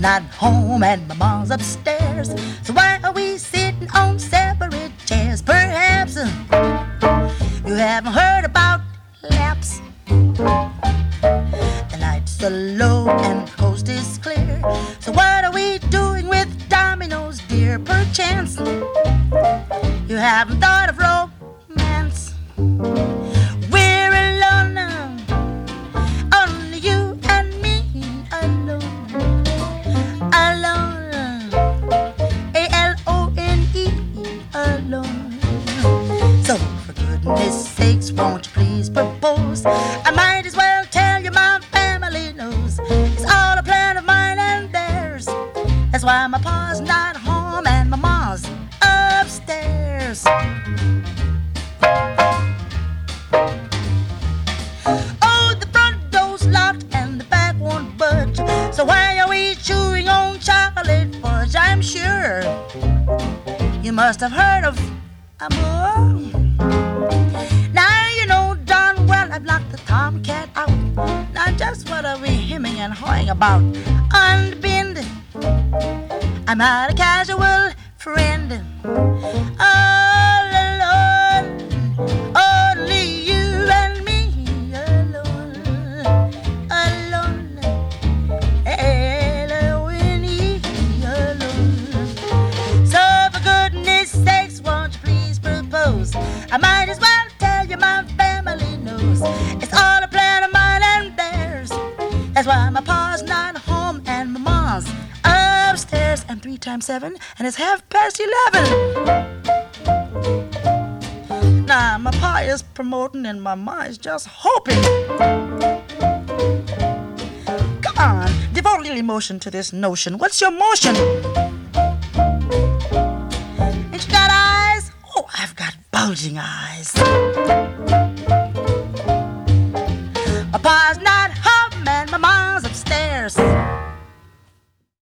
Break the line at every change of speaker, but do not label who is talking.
not home and my mom's upstairs. So why are we sitting on separate chairs? Perhaps you haven't heard about laps. The lights are low and the coast is clear. So what are we doing with dominoes, dear? Perchance you haven't thought of romance. We're alone now, only you and me alone. Alone, A-L-O-N-E, alone. So for goodness sakes, won't you please propose? I might as well tell you my family knows it's all a plan of mine and theirs. That's why my pa's not home and my ma's upstairs. Oh, the front door's locked and the back won't budge. So why are we chewing on chocolate fudge? I'm sure you must have heard of amour. Now you know darn well I've locked the tomcat out. Now just what are we hemming and hawing about? Unbend, I'm not a casual friend. All alone, only you and me alone. Alone, L-O-N-E, alone. So for goodness sakes, won't you please propose? I might as well tell you my family knows it's all a plan of mine and theirs. That's why my pa's not home and my mom's upstairs. And 3 times 7, and it's 11:30. Now my pa is promoting and my ma is just hoping. Come on, devote a little emotion to this notion. What's your motion? Ain't you got eyes? Oh, I've got bulging eyes.